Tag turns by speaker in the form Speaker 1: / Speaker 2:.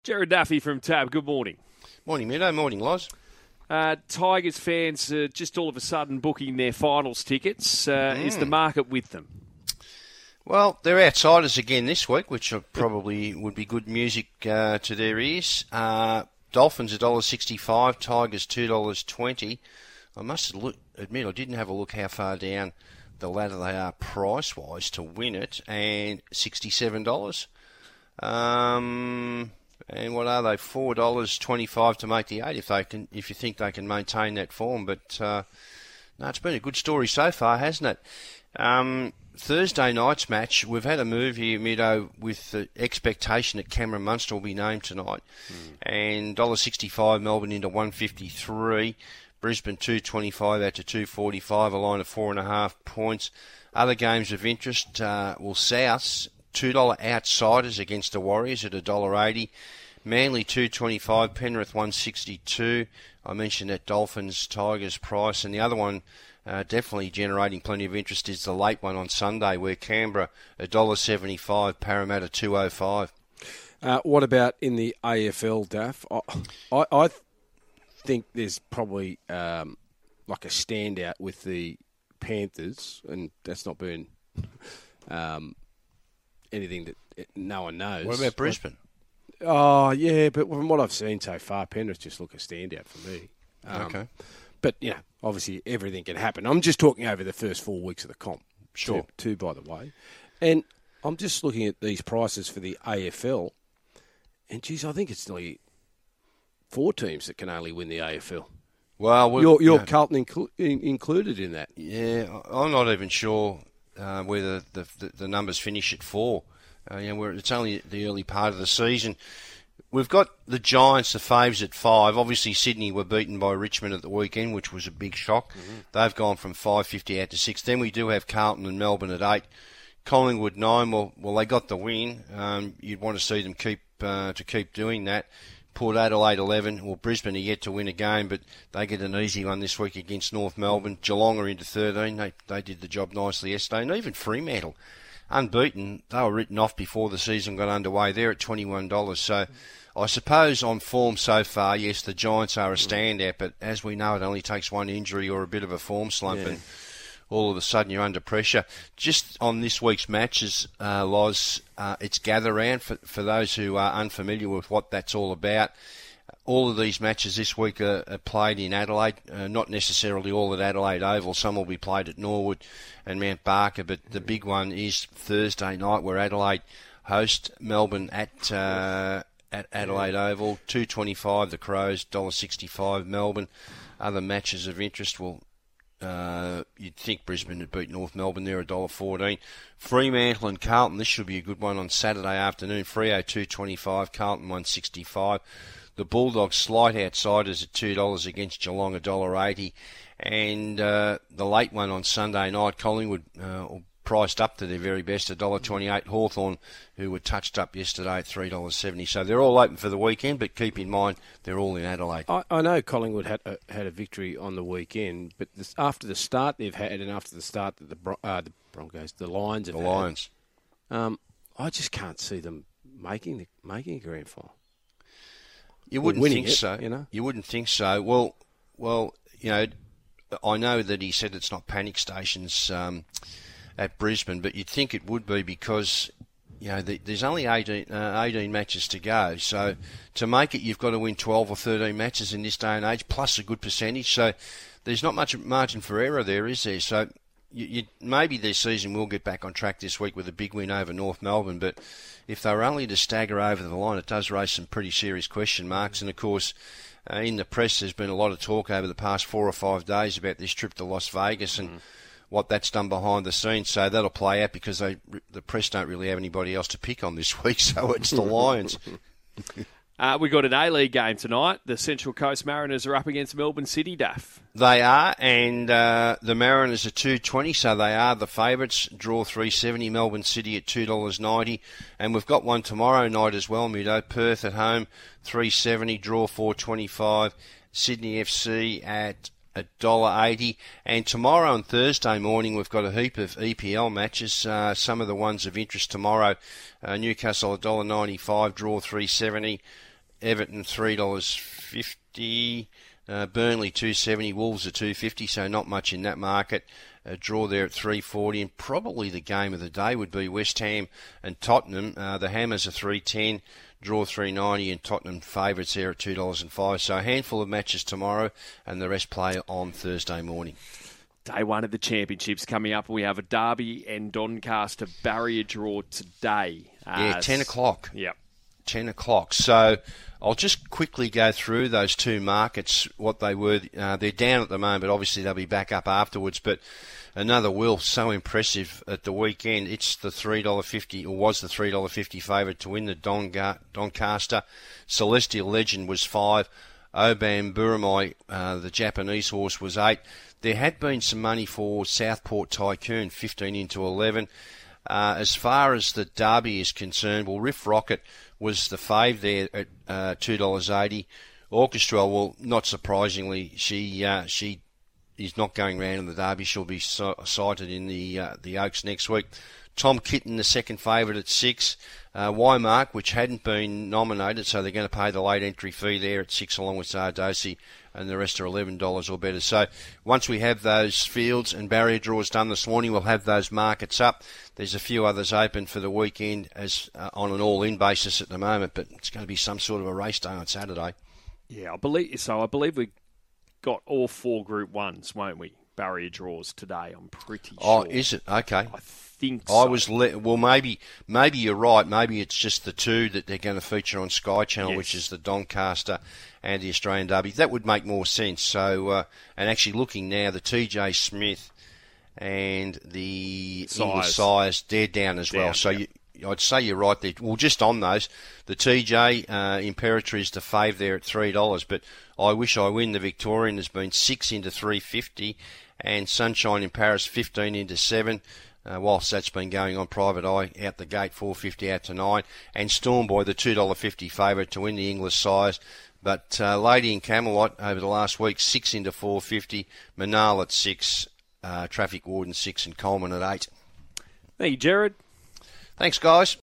Speaker 1: Jared Duffy from Tab, good morning.
Speaker 2: Morning, Meadow. Morning, Loz.
Speaker 1: Tigers fans are just all of a sudden booking their finals tickets. Is the market with them?
Speaker 2: Well, they're outsiders again this week, which probably would be good music to their ears. Dolphins $1.65, Tigers $2.20. I must admit I didn't have a look how far down the ladder they are price-wise to win it, and $67. And what are they? $4.25 to make the 8 if you think they can maintain that form. But no, it's been a good story so far, hasn't it? Thursday night's match, we've had a move here, Middo, with the expectation that Cameron Munster will be named tonight. And $1.65 Melbourne into 153. Brisbane 225 out to 245, a line of 4.5 points. Other games of interest, Souths $2 outsiders against the Warriors at $1.80. Manly 225, Penrith 162. I mentioned that Dolphins Tigers price, and the other one definitely generating plenty of interest is the late one on Sunday, where Canberra $1.75, Parramatta 205.
Speaker 3: What about in the AFL, Daff? I think there's probably like a standout with the Panthers, and that's not been anything that no one knows.
Speaker 2: What about Brisbane?
Speaker 3: Oh, yeah, but from what I've seen so far, Penrith just look a standout for me.
Speaker 2: Okay.
Speaker 3: But, obviously everything can happen. I'm just talking over the first 4 weeks of the comp.
Speaker 2: Sure.
Speaker 3: Two, by the way. And I'm just looking at these prices for the AFL, and, geez, I think it's nearly 4 teams that can only win the AFL.
Speaker 2: Well,
Speaker 3: you're Carlton included in that.
Speaker 2: Yeah, I'm not even sure whether the numbers finish at 4. It's only the early part of the season. We've got the Giants, the faves, at 5. Obviously, Sydney were beaten by Richmond at the weekend, which was a big shock. Mm-hmm. They've gone from 5.50 out to 6. Then we do have Carlton and Melbourne at 8. Collingwood 9. Well, they got the win. You'd want to see them keep doing that. Port Adelaide 11. Well, Brisbane are yet to win a game, but they get an easy one this week against North Melbourne. Geelong are into 13. They did the job nicely yesterday. And even Fremantle, unbeaten, they were written off before the season got underway. They're at $21. So I suppose on form so far, yes, the Giants are a standout, but as we know, it only takes one injury or a bit of a form slump, and all of a sudden you're under pressure. Just on this week's matches, Loz, it's gather round for those who are unfamiliar with what that's all about. All of these matches this week are played in Adelaide, not necessarily all at Adelaide Oval. Some will be played at Norwood and Mount Barker, but the big one is Thursday night, where Adelaide host Melbourne at Adelaide Oval. $2.25 the Crows, $1.65 Melbourne. Other matches of interest, you'd think Brisbane would beat North Melbourne there, $1.14. Fremantle and Carlton, this should be a good one on Saturday afternoon. Freo $2.25, Carlton $1.65. The Bulldogs slight outsiders at $2 against Geelong, $1.80. And the late one on Sunday night, Collingwood priced up to their very best, $1.28. Hawthorn, who were touched up yesterday at $3.70. So they're all open for the weekend, but keep in mind they're all in Adelaide.
Speaker 3: I know Collingwood had a victory on the weekend, but after the start they've had, and after the start that the Broncos, the Lions have had, I just can't see them making a grand final.
Speaker 2: You wouldn't think so. You wouldn't think so. Well, I know that he said it's not panic stations at Brisbane, but you'd think it would be because there's only 18 matches to go. So to make it, you've got to win 12 or 13 matches in this day and age, plus a good percentage. So there's not much margin for error there, is there? So maybe their season will get back on track this week with a big win over North Melbourne, but if they were only to stagger over the line, it does raise some pretty serious question marks. And of course, in the press, there's been a lot of talk over the past 4 or 5 days about this trip to Las Vegas and what that's done behind the scenes. So that'll play out because the press don't really have anybody else to pick on this week, so it's the Lions.
Speaker 1: We got an A-League game tonight. The Central Coast Mariners are up against Melbourne City, Duff.
Speaker 2: They are, and the Mariners are $2.20, so they are the favourites. Draw $3.70, Melbourne City at $2.90. And we've got one tomorrow night as well, Middo. Perth at home, $3.70, draw $4.25. Sydney FC at $1.80. And tomorrow and Thursday morning, we've got a heap of EPL matches. Some of the ones of interest tomorrow. Newcastle $1.95, draw $3.70. Everton $3.50. Burnley $2.70. Wolves are $2.50. So not much in that market. A draw there at $3.40, and probably the game of the day would be West Ham and Tottenham. The Hammers are $3.10, draw $3.90, and Tottenham favourites there at $2.05. So a handful of matches tomorrow, and the rest play on Thursday morning.
Speaker 1: Day one of the championships coming up. We have a Derby and Doncaster barrier draw today.
Speaker 2: 10 o'clock.
Speaker 1: Yep.
Speaker 2: 10 o'clock. So I'll just quickly go through those two markets, what they were. They're down at the moment, but obviously they'll be back up afterwards. But another will, so impressive at the weekend. It's the $3.50, or was the $3.50 favourite to win the Doncaster. Celestial Legend was 5. Obam Buramai, the Japanese horse, was 8. There had been some money for Southport Tycoon, 15 into 11. As far as the Derby is concerned, well, Riff Rocket was the fave there at $2.80. Orchestra, well, not surprisingly, she is not going round in the Derby. She'll be sighted in the Oaks next week. Tom Kitten, the second favourite at 6. Wymark, which hadn't been nominated, so they're going to pay the late entry fee there at 6, along with Zardosi, and the rest are $11 or better. So once we have those fields and barrier draws done this morning, we'll have those markets up. There's a few others open for the weekend as on an all-in basis at the moment, but it's going to be some sort of a race day on Saturday.
Speaker 1: Yeah, I believe we got all 4 Group 1s, won't we? Barrier draws today, I'm pretty sure.
Speaker 2: Oh, is it? Okay.
Speaker 1: I think so.
Speaker 2: Well, maybe you're right. Maybe it's just the 2 that they're going to feature on Sky Channel, yes, which is the Doncaster and the Australian Derby. That would make more sense. So, and actually looking now, the TJ Smith and the English Sires, they're down as well. So I'd say you're right there. Well, just on those, the TJ Imperatriz to fave there at $3, but I Wish I Win, the Victorian, has been 6 into $3.50, and Sunshine in Paris 15 into 7. Whilst that's been going on Private Eye out the gate, $4.50 out to 9, and Stormboy, the $2.50 favourite to win the English Sires. But Lady in Camelot over the last week, 6 into $4.50, Manal at 6, Traffic Warden 6, and Coleman at 8.
Speaker 1: Thank you, Jared.
Speaker 2: Thanks, guys.